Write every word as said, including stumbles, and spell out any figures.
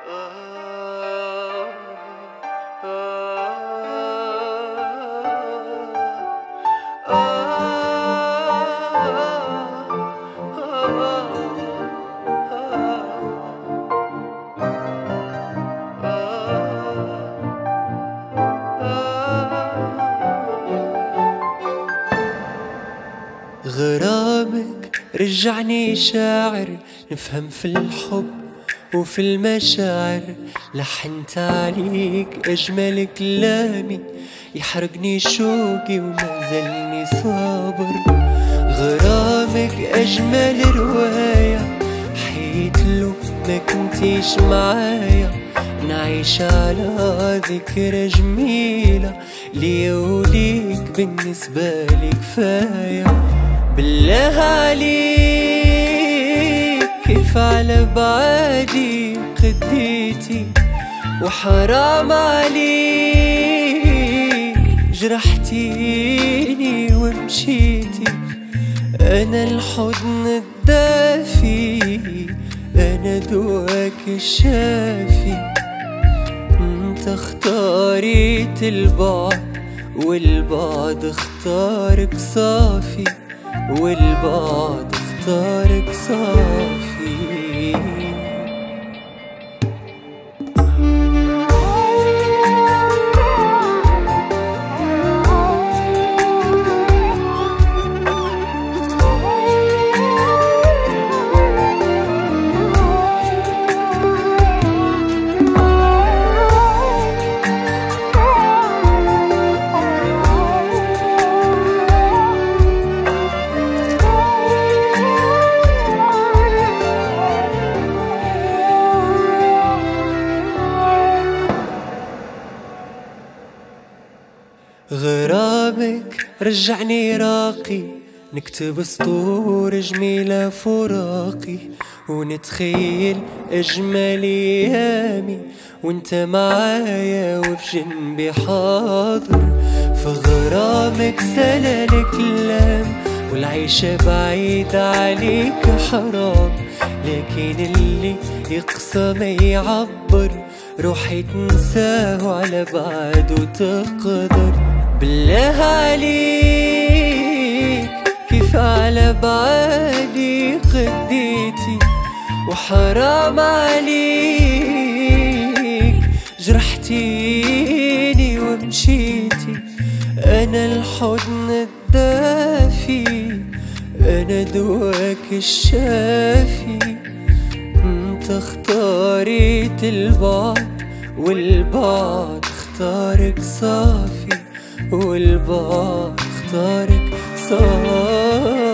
غرامك رجعني شاعر، نفهم في الحب وفي المشاعر. لحنت عليك أجمل كلامي، يحرقني شوقي وما زلني صابر. غرامك أجمل رواية، حيتلو ما كنتيش معايا. نعيش على ذكرى جميلة، ليا وليك بالنسبة لي كفاية. بالله عليك كيف على بعادي قديتي، وحرام عليك جرحتيني ومشيتي. أنا الحضن الدافي، أنا دواك الشافي. انت اختاريت البعد والبعد اختارك صافي، والبعد اختارك صافي. غرامك رجعني راقي، نكتب سطور جميلة فراقي، ونتخيل أجمل أيامي وانت معايا وفي جنبي حاضر. في غرامك سلال كلام، والعيشة بعيد عليك حرام. لكن اللي يقسى ما يعبر، روحي تنساه على بعد وتقدر. بالله عليك كيف على بعادي قديتي، وحرام عليك جرحتيني ومشيتي. أنا الحضن الدافي، أنا دواك الشافي. انت اختاريت البعد والبعد اختارك صافي، والبعد اختارك صافي.